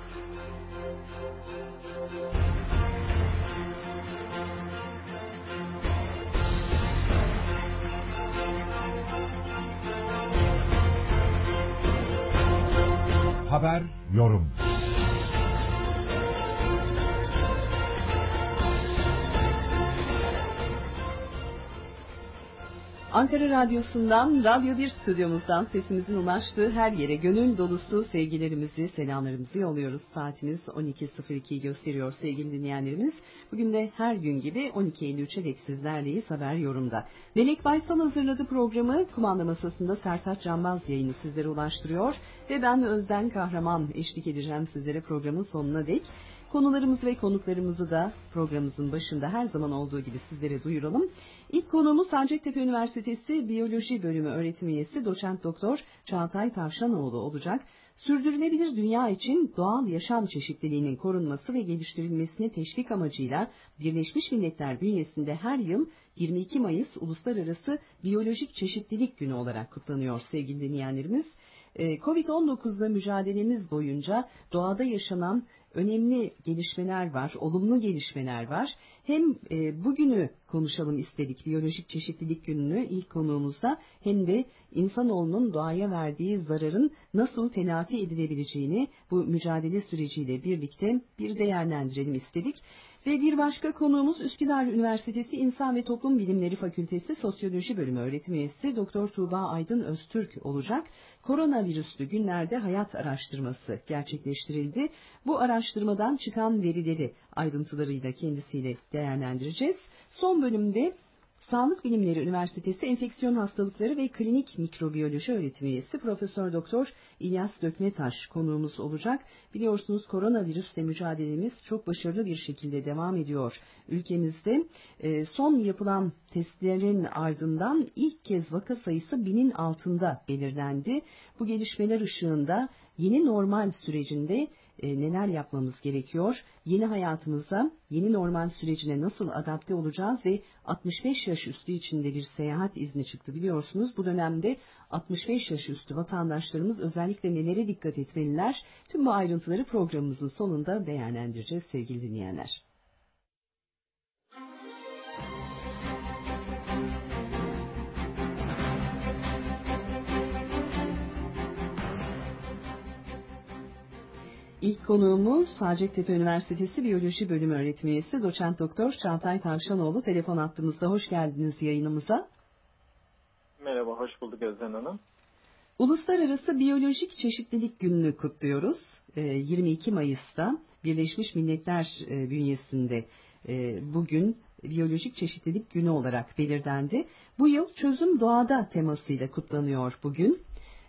Haber, yorum. Ankara Radyosu'ndan, Radyo 1 stüdyomuzdan sesimizin ulaştığı her yere gönül dolusu sevgilerimizi, selamlarımızı yolluyoruz. Saatiniz 12.02'yi gösteriyor sevgili dinleyenlerimiz. Bugün de her gün gibi 12.53'e dek sizlerleyiz haber yorumda. Melek Baysal hazırladı programı. Kumanda masasında Sertaç Canbaz yayını sizlere ulaştırıyor. Ve ben Özden Kahraman eşlik edeceğim sizlere programın sonuna dek. Konularımızı ve konuklarımızı da programımızın başında her zaman olduğu gibi sizlere duyuralım. İlk konuğumuz Hacettepe Üniversitesi Biyoloji Bölümü öğretim üyesi Doçent Doktor Çağatay Tavşanoğlu olacak. Sürdürülebilir dünya için doğal yaşam çeşitliliğinin korunması ve geliştirilmesine teşvik amacıyla Birleşmiş Milletler bünyesinde her yıl 22 Mayıs Uluslararası Biyolojik Çeşitlilik Günü olarak kutlanıyor sevgili dinleyenlerimiz. Covid-19'la mücadelemiz boyunca doğada yaşanan önemli gelişmeler var, olumlu gelişmeler var. Hem bugünü konuşalım istedik, biyolojik çeşitlilik gününü ilk konuğumuzda, hem de insanoğlunun doğaya verdiği zararın nasıl telafi edilebileceğini bu mücadele süreciyle birlikte bir değerlendirelim istedik. Ve bir başka konuğumuz Üsküdar Üniversitesi İnsan ve Toplum Bilimleri Fakültesi Sosyoloji Bölümü öğretim üyesi Doktor Tuğba Aydın Öztürk olacak. Koronavirüslü günlerde hayat araştırması gerçekleştirildi. Bu araştırmadan çıkan verileri ayrıntılarıyla kendisiyle değerlendireceğiz. Son bölümde Sağlık Bilimleri Üniversitesi Enfeksiyon Hastalıkları ve Klinik Mikrobiyoloji öğretim üyesi Profesör Doktor İlyas Dökmetaş konuğumuz olacak. Biliyorsunuz koronavirüsle mücadelemiz çok başarılı bir şekilde devam ediyor. Ülkemizde son yapılan testlerin ardından ilk kez vaka sayısı 1000'in altında belirlendi. Bu gelişmeler ışığında yeni normal sürecinde neler yapmamız gerekiyor? Yeni hayatımıza, yeni normal sürecine nasıl adapte olacağız ve 65 yaş üstü içinde bir seyahat izni çıktı biliyorsunuz. Bu dönemde 65 yaş üstü vatandaşlarımız özellikle nelere dikkat etmeliler? Tüm bu ayrıntıları programımızın sonunda değerlendireceğiz sevgili dinleyenler. İlk konuğumuz Hacettepe Üniversitesi Biyoloji Bölümü öğretim üyesi Doçent Doktor Çağatay Tavşanoğlu. Telefon attığımızda hoş geldiniz yayınımıza. Merhaba, hoş bulduk Özden Hanım. Uluslararası Biyolojik Çeşitlilik Günü'nü kutluyoruz. 22 Mayıs'ta Birleşmiş Milletler bünyesinde bugün Biyolojik Çeşitlilik Günü olarak belirlendi. Bu yıl Çözüm Doğada temasıyla kutlanıyor bugün.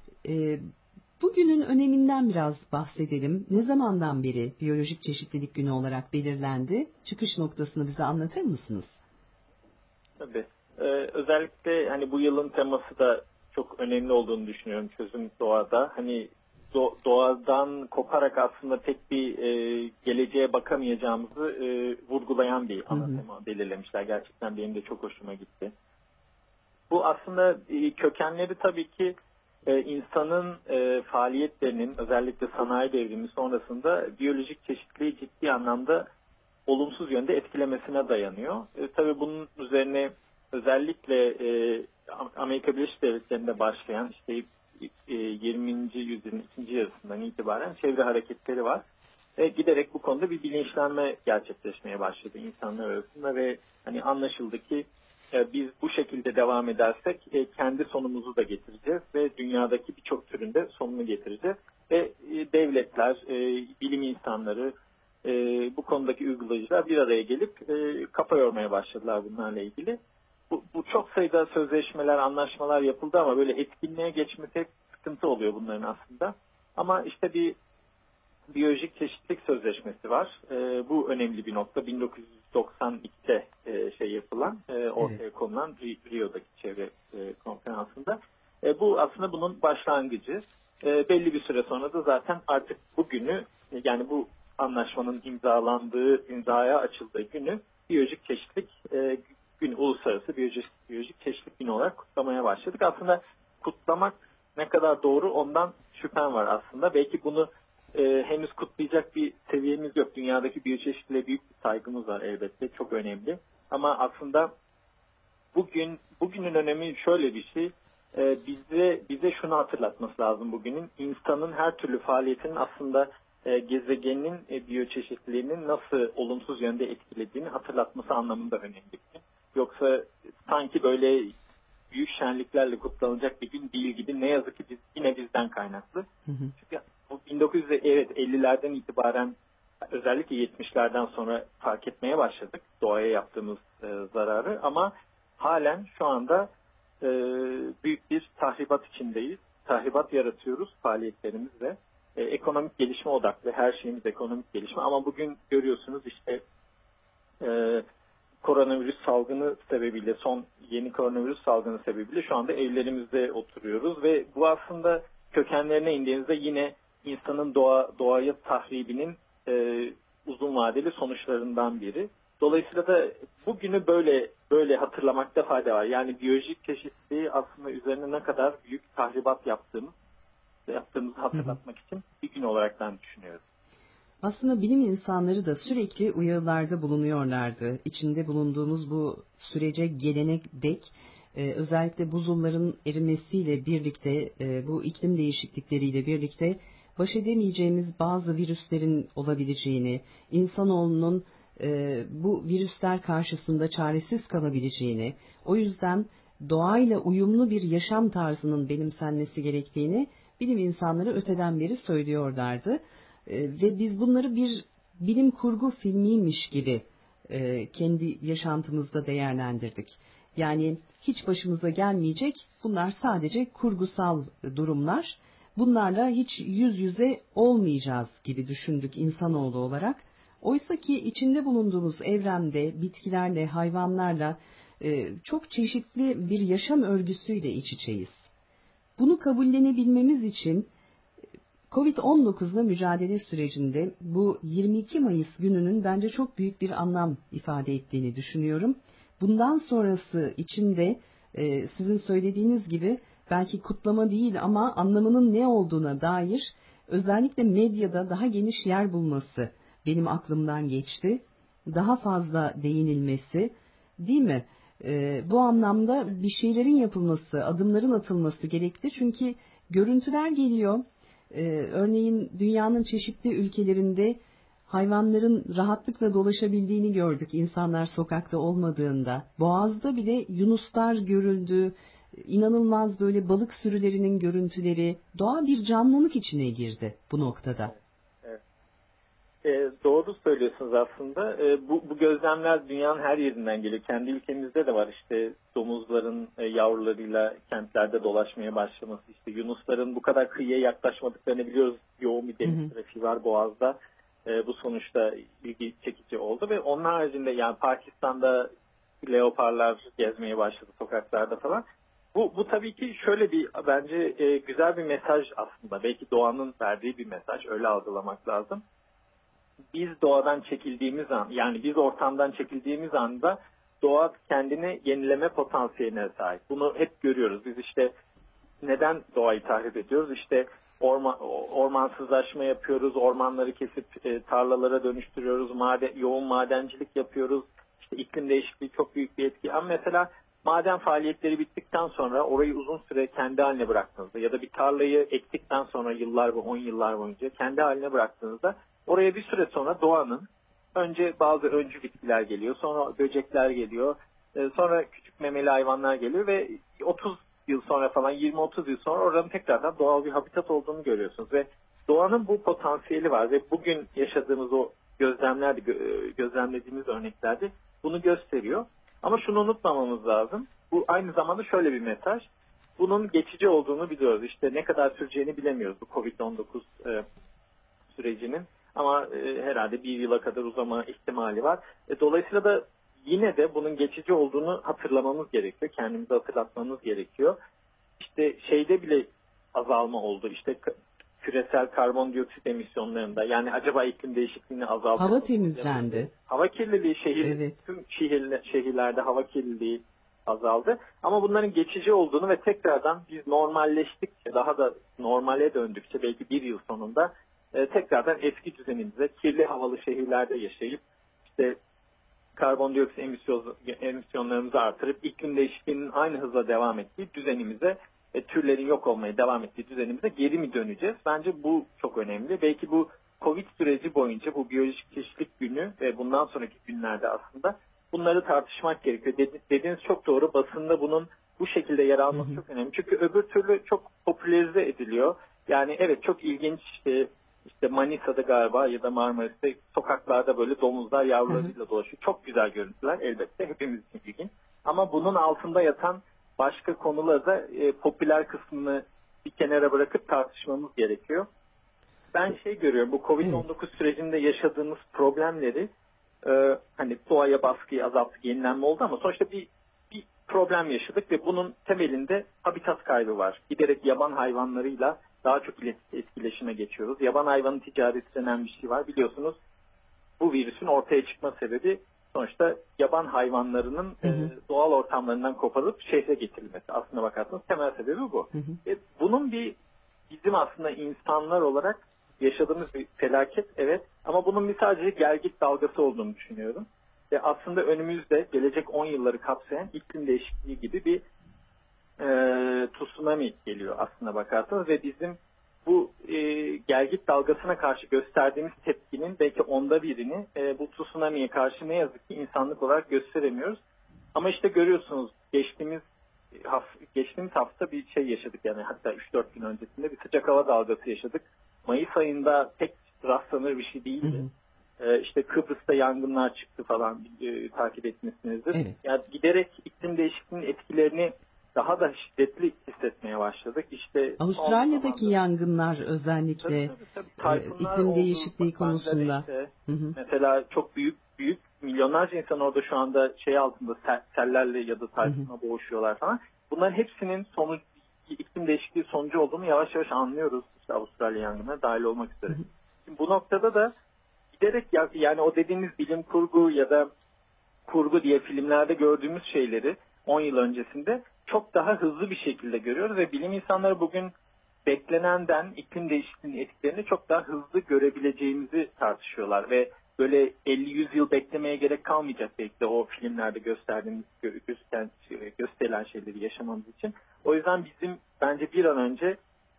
Bugünün öneminden biraz bahsedelim. Ne zamandan beri Biyolojik Çeşitlilik Günü olarak belirlendi? Çıkış noktasını bize anlatır mısınız? Tabii. Özellikle hani bu yılın teması da çok önemli olduğunu düşünüyorum çözüm doğada. Hani doğadan koparak aslında tek bir geleceğe bakamayacağımızı vurgulayan bir ana tema belirlemişler. Gerçekten benim de çok hoşuma gitti. Bu aslında kökenleri tabii ki insanın faaliyetlerinin özellikle sanayi devrimi sonrasında biyolojik çeşitliliği ciddi anlamda olumsuz yönde etkilemesine dayanıyor. Tabii bunun üzerine özellikle Amerika Birleşik Devletleri'nde başlayan işte 20. yüzyılın ikinci yarısından itibaren çevre hareketleri var. Giderek bu konuda bir bilinçlenme gerçekleşmeye başladı insanlar arasında ve hani anlaşıldı ki biz bu şekilde devam edersek kendi sonumuzu da getireceğiz ve dünyadaki birçok türün de sonunu getireceğiz. Ve devletler, bilim insanları, bu konudaki uygulayıcılar bir araya gelip kafa yormaya başladılar bunlarla ilgili. Bu çok sayıda sözleşmeler, anlaşmalar yapıldı ama böyle etkinliğe geçmesi hep sıkıntı oluyor bunların aslında. Ama işte bir biyolojik çeşitlilik sözleşmesi var. Bu önemli bir nokta. 1992'de yapılan, ortaya konulan Rio'daki çevre konferansında. Bu aslında bunun başlangıcı. Belli bir süre sonra da zaten artık bugünü, yani bu anlaşmanın imzaya açıldığı günü biyolojik çeşitlilik günü, uluslararası biyolojik çeşitlilik günü olarak kutlamaya başladık. Aslında kutlamak ne kadar doğru ondan şüphem var aslında. Belki bunu henüz kutlayacak bir seviyemiz yok. Dünyadaki biyoçeşitliliğe büyük bir saygımız var elbette. Çok önemli. Ama aslında bugünün önemi şöyle bir şey. Bize şunu hatırlatması lazım bugünün. İnsanın her türlü faaliyetinin aslında gezegenin biyoçeşitliliğinin nasıl olumsuz yönde etkilediğini hatırlatması anlamında önemli. Yoksa sanki böyle büyük şenliklerle kutlanacak bir gün değil gibi, ne yazık ki yine bizden kaynaklı. Çünkü bu 1950'lerden itibaren, özellikle 70'lerden sonra fark etmeye başladık doğaya yaptığımız zararı, ama halen şu anda büyük bir tahribat içindeyiz. Tahribat yaratıyoruz faaliyetlerimizle. Ekonomik gelişme odaklı, her şeyimiz ekonomik gelişme, ama bugün görüyorsunuz işte koronavirüs salgını sebebiyle, son yeni koronavirüs salgını sebebiyle şu anda evlerimizde oturuyoruz ve bu aslında kökenlerine indiğinizde yine insanın doğaya tahribinin uzun vadeli sonuçlarından biri. Dolayısıyla da bugünü böyle hatırlamakta fayda var. Yani biyolojik çeşitliliği aslında üzerine ne kadar büyük tahribat yaptığımızı hatırlatmak için bir gün olarak ben düşünüyorum. Aslında bilim insanları da sürekli uyarılarda bulunuyorlardı. İçinde bulunduğumuz bu sürece gelene dek özellikle buzulların erimesiyle birlikte, bu iklim değişiklikleriyle birlikte baş edemeyeceğimiz bazı virüslerin olabileceğini, insanoğlunun bu virüsler karşısında çaresiz kalabileceğini, o yüzden doğayla uyumlu bir yaşam tarzının benimsenmesi gerektiğini bilim insanları öteden beri söylüyorlardı. Ve biz bunları bir bilim kurgu filmiymiş gibi kendi yaşantımızda değerlendirdik. Yani hiç başımıza gelmeyecek, bunlar sadece kurgusal durumlar. Bunlarla hiç yüz yüze olmayacağız gibi düşündük insanoğlu olarak. Oysa ki içinde bulunduğumuz evrende bitkilerle, hayvanlarla çok çeşitli bir yaşam örgüsüyle iç içeyiz. Bunu kabullenebilmemiz için Covid-19'la mücadele sürecinde bu 22 Mayıs gününün bence çok büyük bir anlam ifade ettiğini düşünüyorum. Bundan sonrası için de sizin söylediğiniz gibi belki kutlama değil ama anlamının ne olduğuna dair özellikle medyada daha geniş yer bulması benim aklımdan geçti. Daha fazla değinilmesi, değil mi? Bu anlamda bir şeylerin yapılması, adımların atılması gerekti. Çünkü görüntüler geliyor. Örneğin dünyanın çeşitli ülkelerinde hayvanların rahatlıkla dolaşabildiğini gördük insanlar sokakta olmadığında. Boğaz'da bile yunuslar görüldü, inanılmaz böyle balık sürülerinin görüntüleri, doğa bir canlılık içine girdi bu noktada. Doğru söylüyorsunuz aslında. Bu gözlemler dünyanın her yerinden geliyor. Kendi ülkemizde de var işte domuzların yavrularıyla kentlerde dolaşmaya başlaması. İşte yunusların bu kadar kıyıya yaklaşmadıklarını biliyoruz. Yoğun bir deniz trafiği var Boğaz'da. Bu sonuçta ilgi çekici oldu ve onun haricinde yani Pakistan'da leoparlar gezmeye başladı sokaklarda falan. Bu tabii ki şöyle bir bence güzel bir mesaj aslında. Belki doğanın verdiği bir mesaj. Öyle algılamak lazım. Biz doğadan çekildiğimiz an, yani biz ortamdan çekildiğimiz anda doğa kendini yenileme potansiyeline sahip. Bunu hep görüyoruz. Biz işte neden doğayı tahrip ediyoruz? İşte ormansızlaşma yapıyoruz, ormanları kesip tarlalara dönüştürüyoruz, yoğun madencilik yapıyoruz. İşte iklim değişikliği çok büyük bir etki. Ama mesela maden faaliyetleri bittikten sonra orayı uzun süre kendi haline bıraktığınızda ya da bir tarlayı ektikten sonra 10 yıllar boyunca kendi haline bıraktığınızda oraya bir süre sonra doğanın önce bazı öncü bitkiler geliyor, sonra böcekler geliyor, sonra küçük memeli hayvanlar geliyor ve 30 yıl sonra falan 20-30 yıl sonra oranın tekrardan doğal bir habitat olduğunu görüyorsunuz ve doğanın bu potansiyeli var ve bugün yaşadığımız o gözlemlediğimiz örneklerde bunu gösteriyor. Ama şunu unutmamamız lazım. Bu aynı zamanda şöyle bir mesaj. Bunun geçici olduğunu biliyoruz. İşte ne kadar süreceğini bilemiyoruz bu Covid-19 sürecinin. Ama herhalde bir yıla kadar uzama ihtimali var. Dolayısıyla da yine de bunun geçici olduğunu hatırlamamız gerekiyor. Kendimize hatırlatmamız gerekiyor. İşte şeyde bile azalma oldu. İşte küresel karbondioksit emisyonlarında. Yani acaba iklim değişikliğini azalttı. Hava temizlendi. Hava kirliliği evet. Tüm şehirlerde hava kirliliği azaldı. Ama bunların geçici olduğunu ve tekrardan biz normalleştikçe, daha da normale döndükçe belki bir yıl sonunda tekrardan eski düzenimize, kirli havalı şehirlerde yaşayıp işte karbondioksit emisyonlarımızı artırıp iklim değişikliğinin aynı hızla devam ettiği düzenimize, türlerin yok olmaya devam ettiği düzenimize geri mi döneceğiz? Bence bu çok önemli. Belki bu Covid süreci boyunca bu biyolojik çeşitlilik günü ve bundan sonraki günlerde aslında bunları tartışmak gerekiyor. Dediğiniz çok doğru. Basında bunun bu şekilde yer alması çok önemli. Çünkü öbür türlü çok popülerize ediliyor. Yani evet, çok ilginç, işte Manisa'da galiba ya da Marmaris'te sokaklarda böyle domuzlar yavrularıyla dolaşıyor. Çok güzel görüntüler elbette, hepimiz için ilginç. Ama bunun altında yatan başka konuları da popüler kısmını bir kenara bırakıp tartışmamız gerekiyor. Ben görüyorum, bu Covid-19 sürecinde yaşadığımız problemleri hani doğaya baskıyı azalttık, yenilenme oldu ama sonuçta bir problem yaşadık ve bunun temelinde habitat kaybı var. Giderek yaban hayvanlarıyla daha çok etkileşime geçiyoruz. Yaban hayvanı ticareti denen bir şey var. Biliyorsunuz, bu virüsün ortaya çıkma sebebi sonuçta yaban hayvanlarının doğal ortamlarından koparılıp şehre getirilmesi. Aslına bakarsanız temel sebebi bu. Bunun bizim aslında insanlar olarak yaşadığımız bir felaket, evet, ama bunun sadece gelgit dalgası olduğunu düşünüyorum. Ve aslında önümüzde gelecek 10 yılları kapsayan iklim değişikliği gibi bir tsunami geliyor aslına bakarsanız ve bizim bu gelgit dalgasına karşı gösterdiğimiz tepkinin belki 1/10'ini bu tsunami'ye karşı ne yazık ki insanlık olarak gösteremiyoruz. Ama işte görüyorsunuz, geçtiğimiz hafta bir yaşadık, yani hatta 3-4 gün öncesinde bir sıcak hava dalgası yaşadık. Mayıs ayında pek rastlanır bir şey değildi. İşte Kıbrıs'ta yangınlar çıktı falan, takip etmişsinizdir. Evet. Yani giderek iklim değişikliğinin etkilerini daha da şiddetli hissetmeye başladık. İşte Avustralya'daki yangınlar özellikle tabii, iklim değişikliği konusunda. Mesela çok büyük milyonlarca insan orada şu anda altında sellerle ya da tayfunla boğuşuyorlar falan. Bunların hepsinin iklim değişikliği sonucu olduğunu yavaş yavaş anlıyoruz. İşte Avustralya yangınına dahil olmak üzere. Şimdi bu noktada da giderek, yani o dediğiniz bilim kurgu ya da kurgu diye filmlerde gördüğümüz şeyleri 10 yıl öncesinde çok daha hızlı bir şekilde görüyoruz ve bilim insanları bugün beklenenden iklim değişikliğinin etkilerini çok daha hızlı görebileceğimizi tartışıyorlar ve böyle 50-100 yıl beklemeye gerek kalmayacak belki de o filmlerde gösterilen şeyleri yaşamamız için. O yüzden bizim bence bir an önce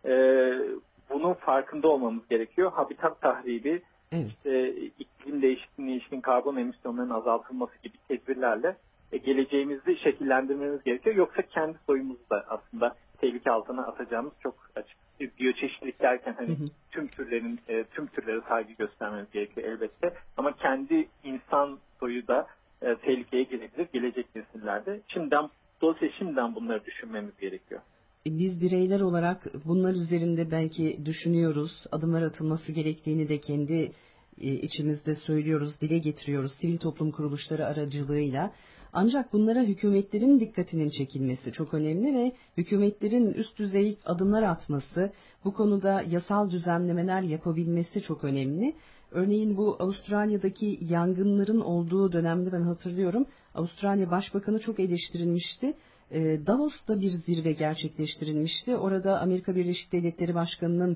bunun farkında olmamız gerekiyor. Habitat tahribi, iklim değişikliğine ilişkin karbon emisyonlarının azaltılması gibi tedbirlerle geleceğimizi şekillendirmemiz gerekiyor. Yoksa kendi soyumuzu da aslında tehlike altına atacağımız çok açık. Biyoçeşitlilik derken tüm türlere saygı göstermemiz gerekiyor elbette. Ama kendi insan soyu da tehlikeye girebilir gelecek nesillerde. Dolayısıyla şimdiden bunları düşünmemiz gerekiyor. Biz bireyler olarak bunlar üzerinde belki düşünüyoruz. Adımlar atılması gerektiğini de kendi içimizde söylüyoruz, dile getiriyoruz sivil toplum kuruluşları aracılığıyla. Ancak bunlara hükümetlerin dikkatinin çekilmesi çok önemli ve hükümetlerin üst düzey adımlar atması, bu konuda yasal düzenlemeler yapabilmesi çok önemli. Örneğin bu Avustralya'daki yangınların olduğu dönemde ben hatırlıyorum, Avustralya Başbakanı çok eleştirilmişti. Davos'ta bir zirve gerçekleştirilmişti. Orada Amerika Birleşik Devletleri Başkanı'nın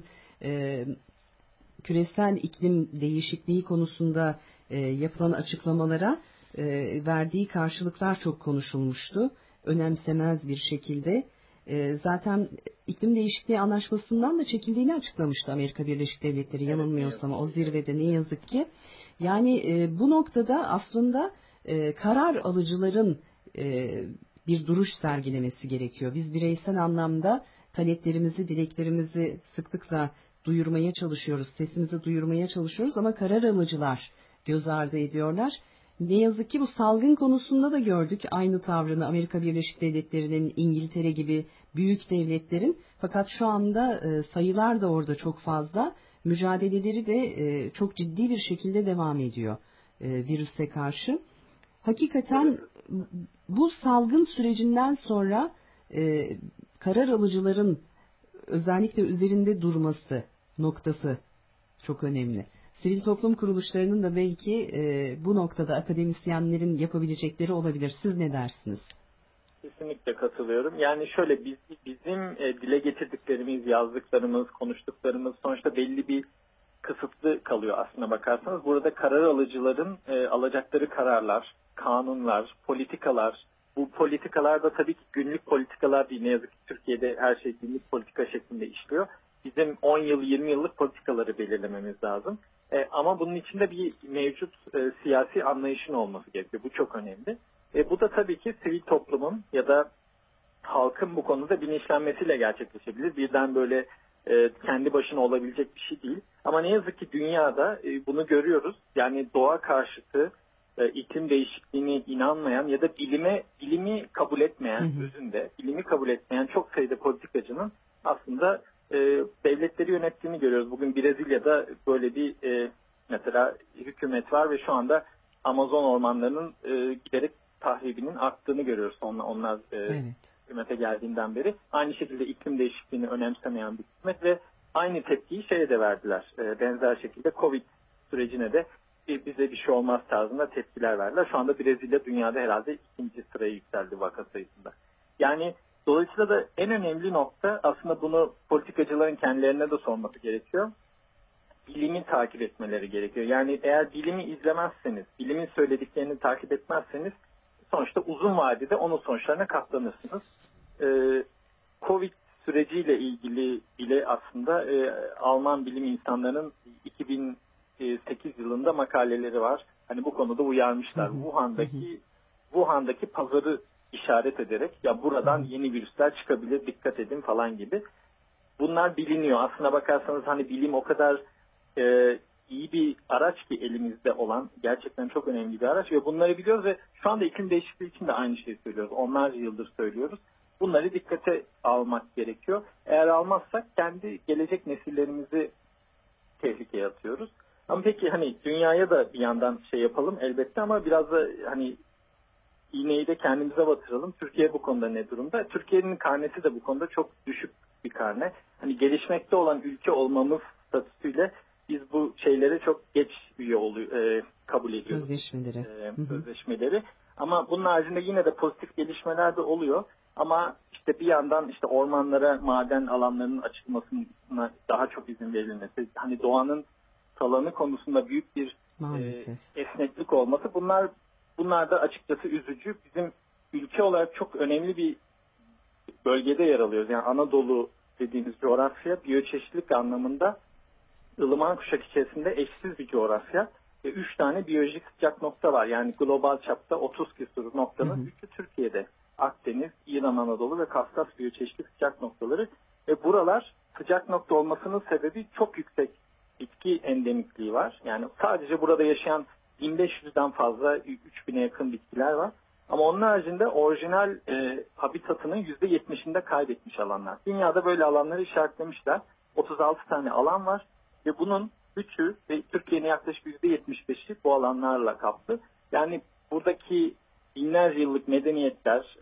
küresel iklim değişikliği konusunda yapılan açıklamalara verdiği karşılıklar çok konuşulmuştu. Önemsemez bir şekilde. Zaten iklim değişikliği anlaşmasından da çekildiğini açıklamıştı Amerika Birleşik Devletleri, yanılmıyorsam o zirvede, ne yazık ki. Yani bu noktada aslında karar alıcıların bir duruş sergilemesi gerekiyor. Biz bireysel anlamda taleplerimizi, dileklerimizi sıklıkla duyurmaya çalışıyoruz, sesimizi duyurmaya çalışıyoruz ama karar alıcılar göz ardı ediyorlar. Ne yazık ki bu salgın konusunda da gördük aynı tavrını Amerika Birleşik Devletleri'nin, İngiltere gibi büyük devletlerin. Fakat şu anda sayılar da orada çok fazla, mücadeleleri de çok ciddi bir şekilde devam ediyor virüse karşı. Hakikaten bu salgın sürecinden sonra karar alıcıların özellikle üzerinde durması noktası çok önemli. Sivil toplum kuruluşlarının da belki bu noktada akademisyenlerin yapabilecekleri olabilir. Siz ne dersiniz? Kesinlikle katılıyorum. Yani şöyle, bizim dile getirdiklerimiz, yazdıklarımız, konuştuklarımız sonuçta belli bir kısıtlı kalıyor aslına bakarsanız. Burada karar alıcıların alacakları kararlar, kanunlar, politikalar, bu politikalar da tabii ki günlük politikalar değil. Ne yazık ki Türkiye'de her şey günlük politika şeklinde işliyor. Bizim 10 yıl, 20 yıllık politikaları belirlememiz lazım. Ama bunun içinde bir mevcut siyasi anlayışın olması gerekiyor. Bu çok önemli. Bu da tabii ki sivil toplumun ya da halkın bu konuda bilinçlenmesiyle gerçekleşebilir. Birden böyle kendi başına olabilecek bir şey değil. Ama ne yazık ki dünyada bunu görüyoruz. Yani doğa karşıtı, iklim değişikliğine inanmayan ya da bilimi kabul etmeyen, özünde bilimi kabul etmeyen çok sayıda politikacının aslında devletleri yönettiğini görüyoruz. Bugün Brezilya'da böyle bir mesela hükümet var ve şu anda Amazon ormanlarının giderek tahribinin arttığını görüyoruz. Onlar hükümete geldiğinden beri. Aynı şekilde iklim değişikliğini önemsemeyen bir hükümet ve aynı tepkiyi şeye de verdiler. Benzer şekilde Covid sürecine de bize bir şey olmaz tarzında tepkiler verdiler. Şu anda Brezilya dünyada herhalde 2. sıraya yükseldi vaka sayısında. Yani dolayısıyla da en önemli nokta aslında bunu politikacıların kendilerine de sorması gerekiyor. Bilimi takip etmeleri gerekiyor. Yani eğer bilimi izlemezseniz, bilimin söylediklerini takip etmezseniz sonuçta uzun vadede onun sonuçlarına katlanırsınız. Covid süreciyle ilgili bile aslında Alman bilim insanlarının 2008 yılında makaleleri var. Hani bu konuda uyarmışlar. Wuhan'daki pazarı işaret ederek ya buradan yeni virüsler çıkabilir, dikkat edin falan gibi. Bunlar biliniyor. Aslına bakarsanız hani bilim o kadar iyi bir araç ki elimizde olan, gerçekten çok önemli bir araç ve bunları biliyoruz ve şu anda iklim değişikliği için de aynı şeyi söylüyoruz. Onlarca yıldır söylüyoruz. Bunları dikkate almak gerekiyor. Eğer almazsak kendi gelecek nesillerimizi tehlikeye atıyoruz. Ama peki hani dünyaya da bir yandan şey yapalım elbette ama biraz da hani iğneyi de kendimize batıralım. Türkiye bu konuda ne durumda? Türkiye'nin karnesi de bu konuda çok düşük bir karne. Hani gelişmekte olan ülke olmamız statüsüyle biz bu şeylere çok geç kabul ediyoruz. Sözleşmeleri. Ama bunun haricinde yine de pozitif gelişmeler de oluyor. Ama işte bir yandan işte ormanlara, maden alanlarının açılmasına daha çok izin verilmesi, hani doğanın talanı konusunda büyük bir esneklik olması, bunlar da açıkçası üzücü. Bizim ülke olarak çok önemli bir bölgede yer alıyoruz. Yani Anadolu dediğimiz coğrafya biyoçeşitlilik anlamında ılıman kuşak içerisinde eşsiz bir coğrafya. 3 tane biyolojik sıcak nokta var. Yani global çapta 30 küsur noktanın 3'ü Türkiye'de. Akdeniz, İran, Anadolu ve Kafkas biyoçeşitlilik sıcak noktaları. Ve buralar sıcak nokta olmasının sebebi çok yüksek bitki endemikliği var. Yani sadece burada yaşayan 1500'den fazla 3000'e yakın bitkiler var. Ama onun haricinde orijinal habitatının %70'inde kaybetmiş alanlar. Dünyada böyle alanları işaretlemişler. 36 tane alan var ve bunun 3'ü ve Türkiye'nin yaklaşık %75'i bu alanlarla kaplı. Yani buradaki binlerce yıllık medeniyetler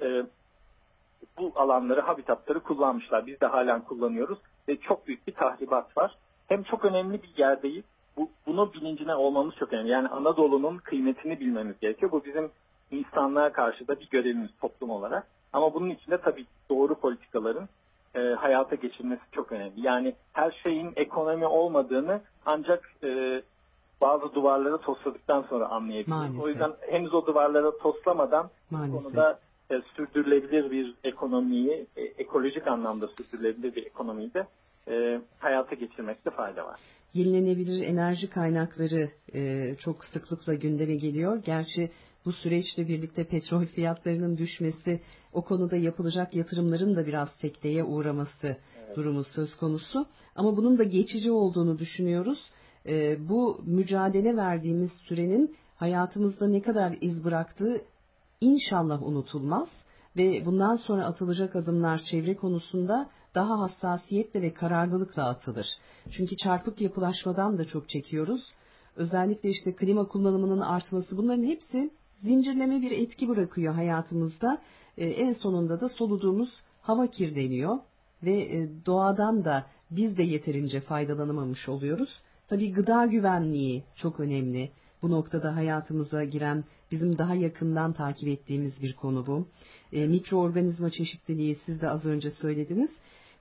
bu alanları, habitatları kullanmışlar. Biz de halen kullanıyoruz ve çok büyük bir tahribat var. Hem çok önemli bir yerdeyiz. Bunu bilincine olmamız çok önemli. Yani Anadolu'nun kıymetini bilmemiz gerekiyor. Bu bizim insanlığa karşı da bir görevimiz toplum olarak. Ama bunun için de tabii doğru politikaların hayata geçirilmesi çok önemli. Yani her şeyin ekonomi olmadığını ancak bazı duvarları tosladıktan sonra anlayabiliriz. O yüzden henüz o duvarları toslamadan bu konuda sürdürülebilir bir ekonomiyi, ekolojik anlamda sürdürülebilir bir ekonomiyi de hayata geçirmekte fayda var. Yenilenebilir enerji kaynakları çok sıklıkla gündeme geliyor. Gerçi bu süreçle birlikte petrol fiyatlarının düşmesi, o konuda yapılacak yatırımların da biraz sekteye uğraması durumu söz konusu. Ama bunun da geçici olduğunu düşünüyoruz. Bu mücadele verdiğimiz sürenin hayatımızda ne kadar iz bıraktığı inşallah unutulmaz ve bundan sonra atılacak adımlar çevre konusunda daha hassasiyetle ve kararlılıkla atılır. Çünkü çarpık yapılaşmadan da çok çekiyoruz. Özellikle işte klima kullanımının artması, bunların hepsi zincirleme bir etki bırakıyor hayatımızda. En sonunda da soluduğumuz hava kirleniyor ve doğadan da biz de yeterince faydalanamamış oluyoruz. Tabii gıda güvenliği çok önemli. Bu noktada hayatımıza giren, bizim daha yakından takip ettiğimiz bir konu bu. Mikroorganizma çeşitliliği siz de az önce söylediniz.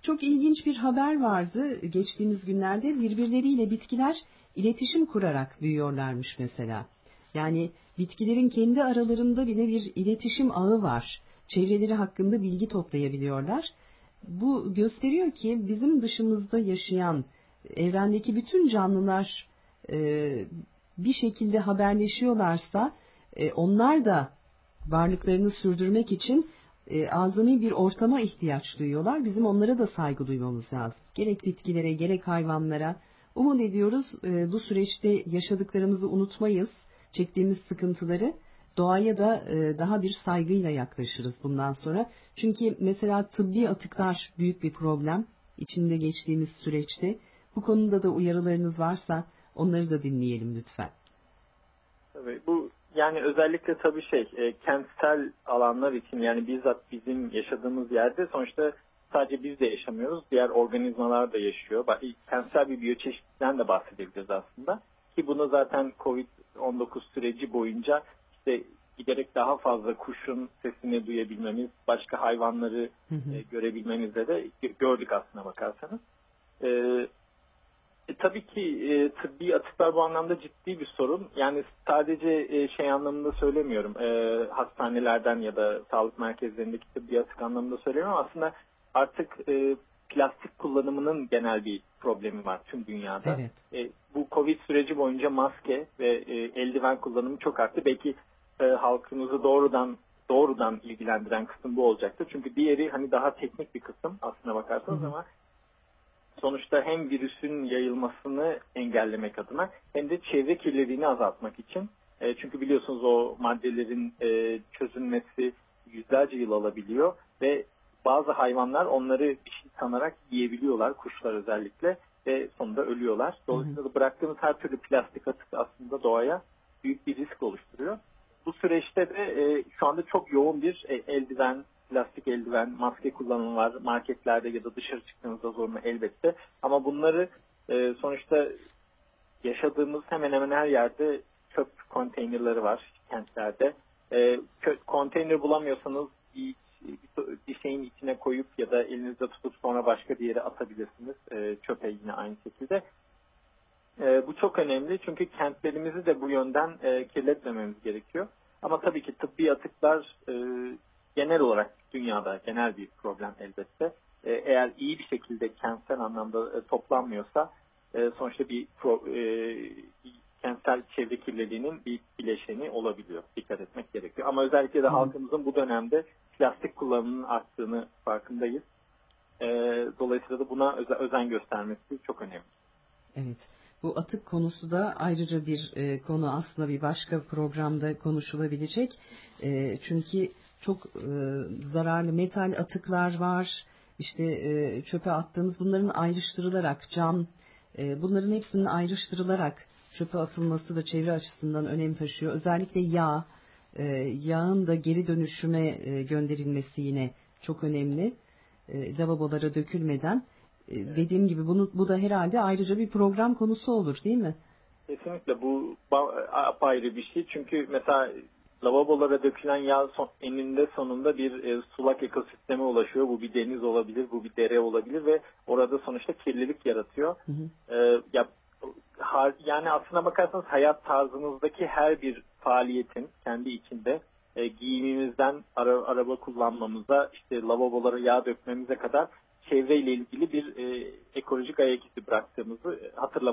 Çok ilginç bir haber vardı geçtiğimiz günlerde. Birbirleriyle bitkiler iletişim kurarak büyüyorlarmış mesela. Yani bitkilerin kendi aralarında bile bir iletişim ağı var. Çevreleri hakkında bilgi toplayabiliyorlar. Bu gösteriyor ki bizim dışımızda yaşayan evrendeki bütün canlılar bir şekilde haberleşiyorlarsa onlar da varlıklarını sürdürmek için azami bir ortama ihtiyaç duyuyorlar. Bizim onlara da saygı duymamız lazım. Gerek bitkilere gerek hayvanlara. Umut ediyoruz bu süreçte yaşadıklarımızı unutmayız. Çektiğimiz sıkıntıları, doğaya da daha bir saygıyla yaklaşırız bundan sonra. Çünkü mesela tıbbi atıklar büyük bir problem içinde geçtiğimiz süreçte. Bu konuda da uyarılarınız varsa onları da dinleyelim lütfen. Tabii bu yani özellikle tabii kentsel alanlar için, yani bizzat bizim yaşadığımız yerde sonuçta sadece biz de yaşamıyoruz, diğer organizmalar da yaşıyor. Kentsel bir biyoçeşitlikten de bahsedebiliriz aslında. Ki bunu zaten Covid-19 süreci boyunca işte giderek daha fazla kuşun sesini duyabilmemiz, başka hayvanları görebilmemizle de gördük aslına bakarsanız. Tabii ki tıbbi atıklar bu anlamda ciddi bir sorun. Yani sadece anlamında söylemiyorum. Hastanelerden ya da sağlık merkezlerindeki tıbbi atık anlamında söylemiyorum. Aslında artık plastik kullanımının genel bir problemi var tüm dünyada. Evet. Bu Covid süreci boyunca maske ve eldiven kullanımı çok arttı. Belki halkımızı doğrudan ilgilendiren kısım bu olacaktır. Çünkü diğeri hani daha teknik bir kısım aslına bakarsanız ama sonuçta hem virüsün yayılmasını engellemek adına hem de çevre kirliliğini azaltmak için. Çünkü biliyorsunuz o maddelerin çözülmesi yüzlerce yıl alabiliyor ve bazı hayvanlar onları bir şey sanarak yiyebiliyorlar, kuşlar özellikle, ve sonunda ölüyorlar. Dolayısıyla da bıraktığımız her türlü plastik atık aslında doğaya büyük bir risk oluşturuyor. Bu süreçte de şu anda çok yoğun bir plastik eldiven, maske kullanımı var. Marketlerde ya da dışarı çıktığınızda zorunlu elbette. Ama bunları sonuçta yaşadığımız hemen hemen her yerde çöp konteynerleri var kentlerde. Konteyner bulamıyorsanız bir şeyin içine koyup ya da elinizde tutup sonra başka bir yere atabilirsiniz. Çöpe yine aynı şekilde. Bu çok önemli çünkü kentlerimizi de bu yönden kirletmememiz gerekiyor. Ama tabii ki tıbbi atıklar genel olarak dünyada genel bir problem elbette. Eğer iyi bir şekilde kentsel anlamda toplanmıyorsa sonuçta bir kentsel çevre kirliliğinin bir bileşeni olabiliyor. Dikkat etmek gerekiyor. Ama özellikle de halkımızın bu dönemde plastik kullanımının arttığını farkındayız. Dolayısıyla da buna özen göstermesi çok önemli. Evet. Bu atık konusu da ayrıca bir konu, aslında bir başka programda konuşulabilecek. Çünkü çok zararlı metal atıklar var. İşte çöpe attığımız, bunların ayrıştırılarak bunların hepsinin ayrıştırılarak çöpe atılması da çevre açısından önem taşıyor. Özellikle yağın da geri dönüşüme gönderilmesi yine çok önemli. Lavabolara dökülmeden. Dediğim gibi bu da herhalde ayrıca bir program konusu olur, değil mi? Kesinlikle bu apayrı bir şey. Çünkü mesela lavabolara dökülen yağ eninde sonunda bir sulak ekosisteme ulaşıyor. Bu bir deniz olabilir, bu bir dere olabilir ve orada sonuçta kirlilik yaratıyor. Yani aslına bakarsanız hayat tarzımızdaki her bir faaliyetin kendi içinde giyimimizden araba kullanmamıza, işte lavabolara yağ dökmemize kadar çevreyle ilgili bir ekolojik ayak izi bıraktığımızı hatırlamak